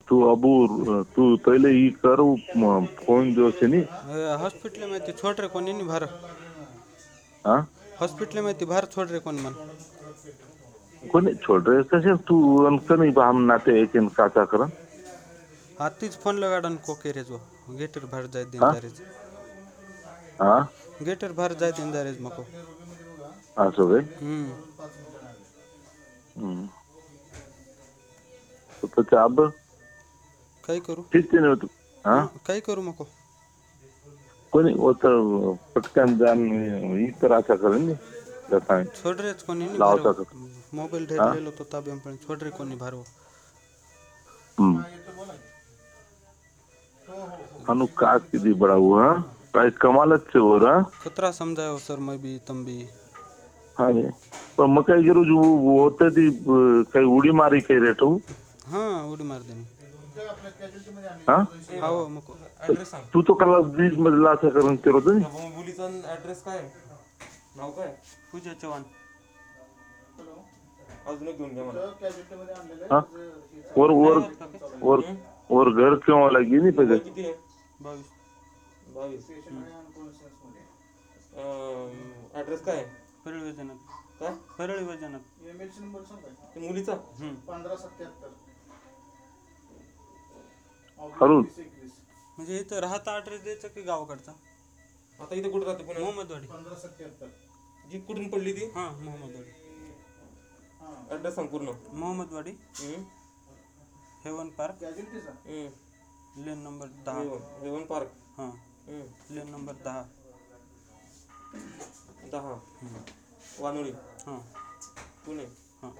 तू अबू तू पहिले ही कर फोन जो से नी हॉस्पिटल में ते छोड़ रे कोणी नाही भर हाँ हॉस्पिटल में ते भर छोड़ रे कोणी मन कोणी छोड़ रहे कसे तू उनका नहीं हम नाते एक इन काचा कर आतीच फोन लगाडन को केरे जो गेटर भर जाय दिन हाँ दारेज हाँ गेटर भर जाय दिन दारेज मको असं वे तो अब काय करू किती नाही तू हाँ काय करू मको कोणी होतं पटकन जाण ही तर असा करेन नी जसा छोड़ रेच कोणी नाही लावता भर मोबाईल हाँ ढेरलेलो तो ताब्याम पण छोड़ रे कोणी भरव अनु का किती बड़ा हुआ काय कमालच से हो रहा खतरा समझायो सर मैं भी तुम भी हाँ जी पण मग काय करू जो होतं ती काही उडी मारी काही रेट हो हाँ उडी मार देनी हाँ हाव मको ऍड्रेस सांग. तू तो कला बीज मधला असं करून करत होती त्या मुलीचा ऍड्रेस काय आहे? नाव काय? पूजा चव्हाण अजून एक घेऊन घ्या मला. हाँ और घर क्यों लगी नहीं वय पहले किती आहे? 22 ऍड्रेस काय आहे? परळी वजनात काय? परळी वजनात ते मुलीचा? अरुण म्हणजे इथं राहता ऍड्रेस द्यायचा की गावाकडचा आता इथे कुठे राहते पुण्यात? मोहम्मदवाडी जी कुठून पडली ती? हां मोहम्मदवाडी ऍड्रेस सांग पूर्ण. मोहम्मदवाडी हम्म. हेवन पार्क हम्म. Lane number 10 Heaven Park. हां हम्म. लेन नंबर 10 10 वानोळी हां पुणे. हां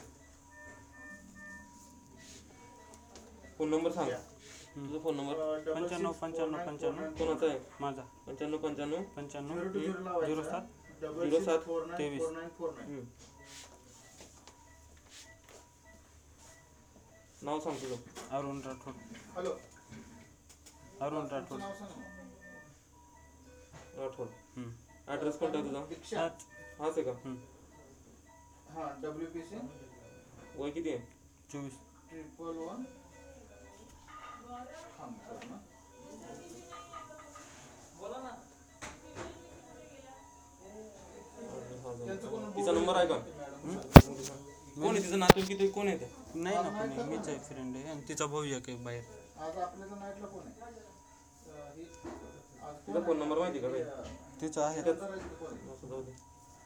फोन नंबर सांग. तुझा फोन नंबर 95 95 95 कोणाचा आहे? माझा 95 95 95 07 07 23 हम्म. नाव सांग तुझं. अरुण राठोड अरुण राठोड राठोड. ऍड्रेस कोणता आहे तुझा? सात हाच आहे का? WPC वय किती आहे? 24 तिचा नंबर आहे का? कोण आहे तिचं नातू किती कोण आहे ते? नाही ना कोणी मीच आहे फ्रेंड आहे आणि तिचा भाऊ एक आहे बाहेर आज आपल्याला नाईटला कोण आहे तिचा फोन नंबर माहिती का काही? तिचा आहे असं जाऊ दे.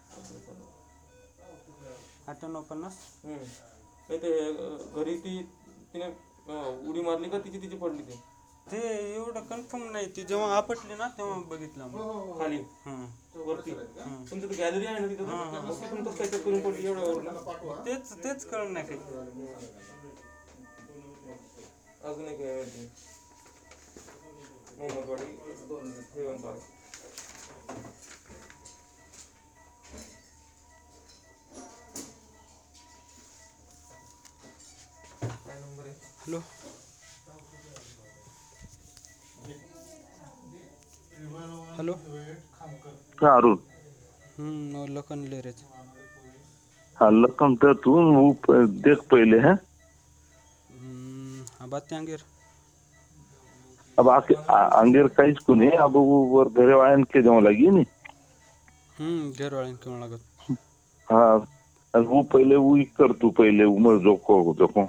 9850 नाही ते घरी तिने उडी मारली का तिची तिची पडली ती? ते एवढं कन्फर्म नाही ती जेव्हा आपटली ना तेव्हा बघितलं मग खाली हां वरती तुमची तर गॅलरी आहे ना तिथं मग तिथून कसं काय करून पडली एवढं? तेच कळलं नाही काही अजून एक आहे ते. Mohammedwadi Heaven Park. काय नंबर आहे? हॅलो हॅलो हाँ अरुण लखन लेरेच हाँ लखन तो तू वो देख पहले है बात्यांगेर अब आके अंगेर काहीच कोणी अब वो वर घरे वायन के जाऊ लगी नहीं घेरवाळीन किंवा लागत हाँ और वो पहले वो ही कर तू पहले उमर जोको जोको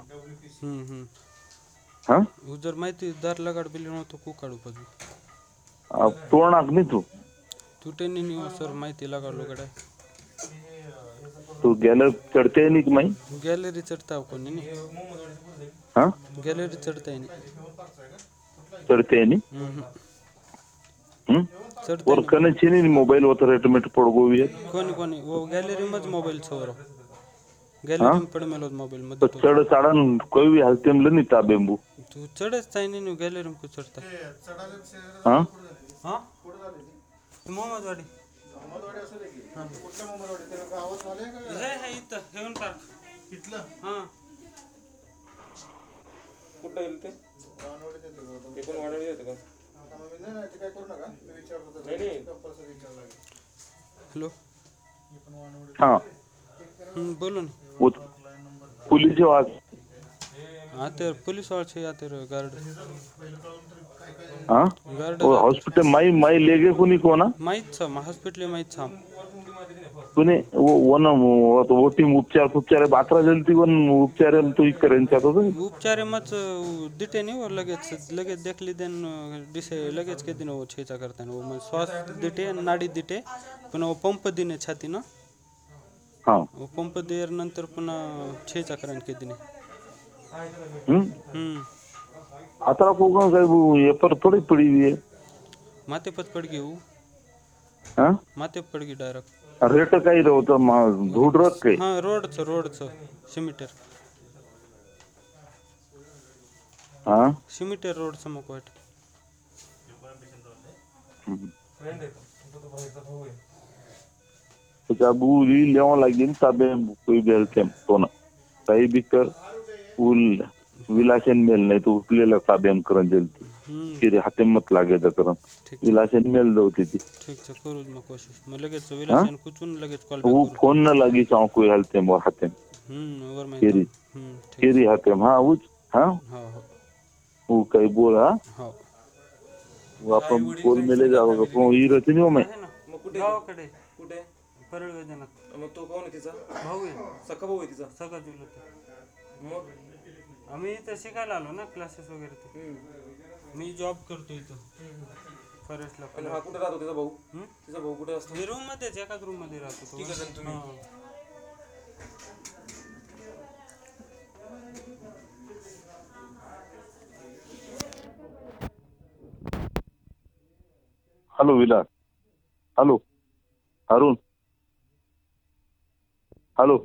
हाँ जर माहिती दार लगाड बिली नव्हतं को काढू पाहिजे अब तोड़नाक नहीं तू टेनी नाही सर माहिती लगाडलो गड्या तू गैलर चढ़ते नहीं कि मैं गॅलरी चढता कोणी नाही हाँ गॅलरी चढता नाही चढ़ते नहीं चढता और कने चीनी मोबाइल होता रेटमेट पड़गो भी है कोणी वो गॅलरी मध्ये मोबाईल सवर गॅलरी में पड मेलो मोबाईल तो मध्ये चढ़ चढ़न कोई भी हालते में नहीं ताबेम्बू तू चढच ताई नाही गॅलरी में चढता हाँ हां मोहम्मदवाडी कुठल्या मोबाईल वाटते गावात आले का हे इथं हेवन पार्क इथलं हां कुठं येईल ते? वानवडीत येते का? ते पण वाढवली येते का? आता मग मी नाही ते काय करू नका मी विचारतो नाही, नाही. कंपल्सरी विचारायला लागेल हॅलो मी पण वानवडीत हाँ बोलो ना वो पुलिस आवाज आते पुलिस वाले छे आते गार्ड हा गार्ड वो हॉस्पिटल माई माई लेगे कोणी कोणा माहीत छ हॉस्पिटल माहीत छ कोणी वन वो टीम उपचार बात्रा जलती वन उपचार तो इकरेंचा तो उपचार मच दिटे नहीं वो लगेच देखली देन दिसे लगेच के दिन वो छेचा करता वो मग श्वास दिटे नाडी दिटे पुन्हा वो पंप दिने छाती ना हाँ वो पंप देर नंतर पुन्हा छेचा करण के दिने आता को साहेब ये पर थोड़ी पड़ी हुई है माथे पत पड़ गई वो हाँ माथे पड़ गई डायरेक्ट रेट काही होतं धूड रथ काही हाँ रोडचं सिमिटर हाँ सिमिटर रोडचं मग वाट फ्रेंड आहे तो भाईचा भाऊ आहे तो बुली लेवा लागेल ताबे कोई बेलते तो ना काही भी कर उल विलासन मेल नाही तो उठलेला ताब्याम करून जलती किती हाते मत लागे करून विलासन मेल जाऊती ती ठीक छ करू मग कोशिश मग लगेच विलासन कुचून लगेच कॉल वो फोन न लागी चाव कोई हालते मो हाते वर में केरी ठीक केरी हाते हाँ उच हाँ हाँ वो काही बोल हाँ हाँ वो आपण बोल मेले जाओगे वो ही रहती नहीं वो मैं मग कुठे गावाकडे कुठे परळ वैजनाथ मग तो कोण आहे तिचा भाऊ आहे सखा भाऊ आहे तिचा सगळं दिलं मग आम्ही इथं शिकायला आलो ना क्लासेस वगैरे ते मी जॉब करतो इथं फॉरेस्टला आणि हा कुठे राहतो तिचा भाऊ तिचा भाऊ कुठे असतो मी रूम मध्येच एकाच रूम मध्ये राहतो तो. ठीक आहे तुम्ही हां. Hello Vilas hello Arun hello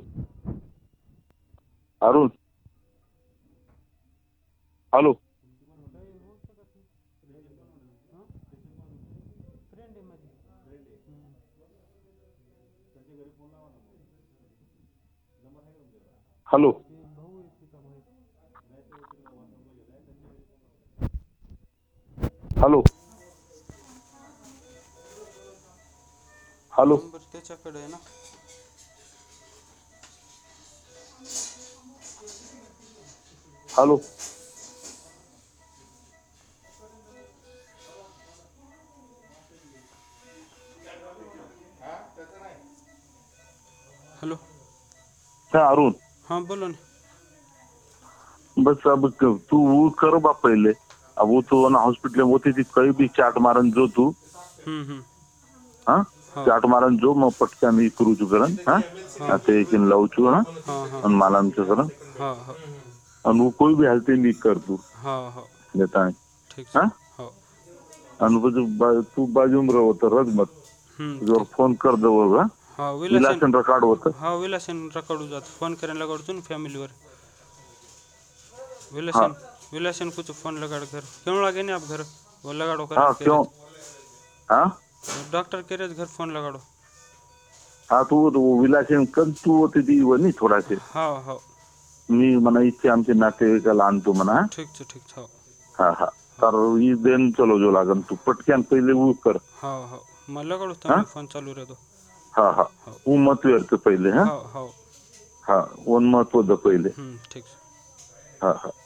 Arun hello hello hello hello number त्याच्याकडे आहे ना हॅलो हॅलो हाँ अरुण हाँ बोलो ना बस अब तू वो कर बा पहले अब वो तो ना हॉस्पिटल में होती थी कहीं भी चाट मारन जो तू हाँ चाट मारन जो मग पटकन ही करू चुकरन हाँ ते एक लावचू हाँ आणि मला आमचं करण हाँ हाँ आणि वो कोई भी हालती नहीं कर तू हाँ हाँ देता है ठीक हाँ हाँ आणि तू बाजू में रहो तर रज मत तुझ्यावर फोन कर दो हाँ हाँ विलासन रेकॉर्ड होतं हाँ विलासन रकडू जात फोन करायला लगाडतो ना फॅमिलीवर विलासन कुछ फोन लगाड़ घर क्यों लगे नहीं आप घर वो लगाड़ो कर हाँ क्यों हाँ डॉक्टर के घर फोन लगाड़ो हाँ तू वो विलासन कन तू होती थी वो नहीं थोड़ा से हाँ हाँ मी म्हणा इथे आमचे नातेवाईकाला आणतो म्हणा ठीक हो हा हा तर ही देन चलो जो लागन तू पटक्यान पहिले वो कर हाँ हाँ मैं लगाड़ो तुम्हें फोन चालू रह दो हा हा वो महत्व आहे पहिले हा हाँ हाँ हा वन महत्व द पहिले ठीक हा हा